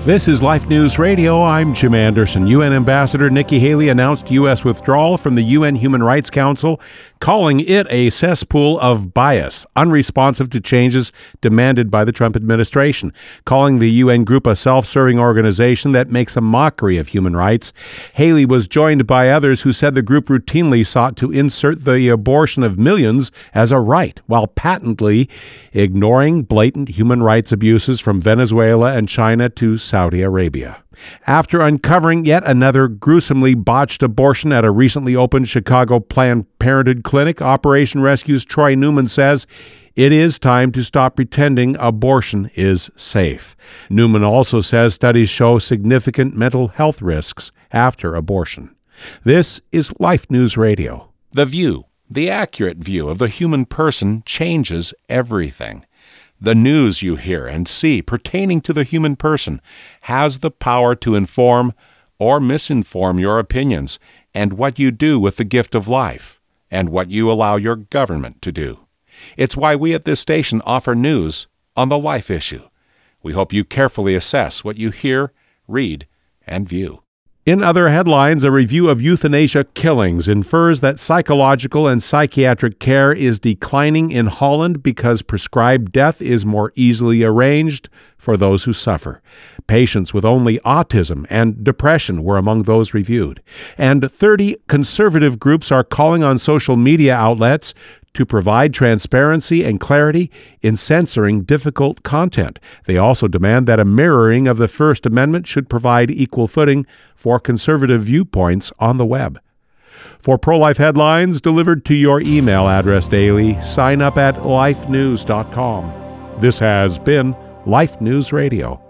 This is Life News Radio. I'm Jim Anderson. UN Ambassador Nikki Haley announced U.S. withdrawal from the UN Human Rights Council, calling it a cesspool of bias, unresponsive to changes demanded by the Trump administration, calling the UN group a self-serving organization that makes a mockery of human rights. Haley was joined by others who said the group routinely sought to insert the abortion of millions as a right, while patently ignoring blatant human rights abuses from Venezuela and China to Saudi Arabia. After uncovering yet another gruesomely botched abortion at a recently opened Chicago Planned Parenthood clinic, Operation Rescue's Troy Newman says it is time to stop pretending abortion is safe. Newman also says studies show significant mental health risks after abortion. This is Life News Radio. The view, the accurate view of the human person, changes everything. The news you hear and see pertaining to the human person has the power to inform or misinform your opinions and what you do with the gift of life and what you allow your government to do. It's why we at this station offer news on the life issue. We hope you carefully assess what you hear, read, and view. In other headlines, a review of euthanasia killings infers that psychological and psychiatric care is declining in Holland because prescribed death is more easily arranged for those who suffer. Patients with only autism and depression were among those reviewed. And 30 conservative groups are calling on social media outlets to provide transparency and clarity in censoring difficult content. They also demand that a mirroring of the First Amendment should provide equal footing for conservative viewpoints on the web. For pro-life headlines delivered to your email address daily, sign up at lifenews.com. This has been Life News Radio.